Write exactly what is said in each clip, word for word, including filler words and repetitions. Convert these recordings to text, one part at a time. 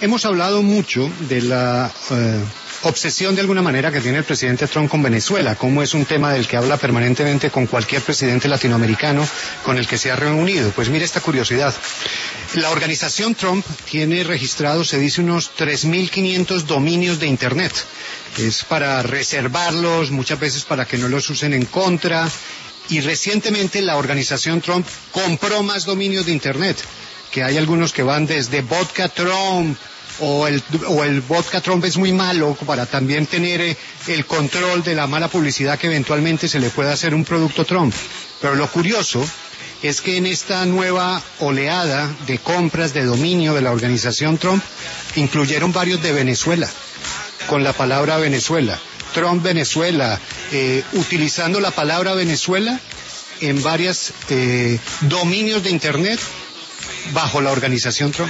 hemos hablado mucho de la eh, obsesión de alguna manera que tiene el presidente Trump con Venezuela, como es un tema del que habla permanentemente con cualquier presidente latinoamericano con el que se ha reunido. Pues mire esta curiosidad. La organización Trump tiene registrados, se dice, unos tres mil quinientos dominios de Internet. Es para reservarlos, muchas veces para que no los usen en contra. Y recientemente la organización Trump compró más dominios de Internet, que hay algunos que van desde Vodka Trump, o el, o el Vodka Trump es muy malo, para también tener eh, el control de la mala publicidad que eventualmente se le pueda hacer a un producto Trump. Pero lo curioso es que en esta nueva oleada de compras de dominio de la organización Trump, incluyeron varios de Venezuela, con la palabra Venezuela. Trump Venezuela, eh, utilizando la palabra Venezuela en varios eh, dominios de Internet bajo la organización Trump.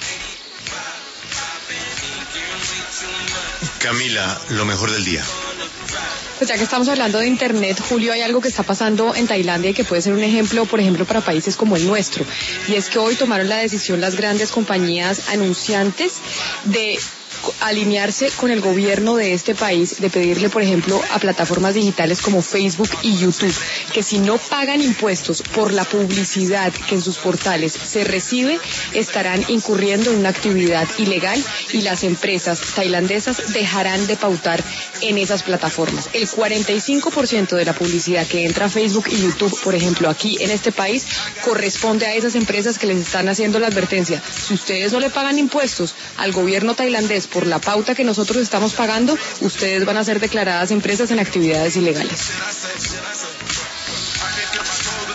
Camila, lo mejor del día. Pues ya que estamos hablando de Internet, Julio, hay algo que está pasando en Tailandia y que puede ser un ejemplo, por ejemplo, para países como el nuestro. Y es que hoy tomaron la decisión las grandes compañías anunciantes de alinearse con el gobierno de este país, de pedirle, por ejemplo, a plataformas digitales como Facebook y YouTube, que si no pagan impuestos por la publicidad que en sus portales se recibe, estarán incurriendo en una actividad ilegal y las empresas tailandesas dejarán de pautar en esas plataformas. El cuarenta y cinco por ciento de la publicidad que entra a Facebook y YouTube, por ejemplo, aquí en este país, corresponde a esas empresas que les están haciendo la advertencia. Si ustedes no le pagan impuestos al gobierno tailandés por la pauta que nosotros estamos pagando, ustedes van a ser declaradas empresas en actividades ilegales.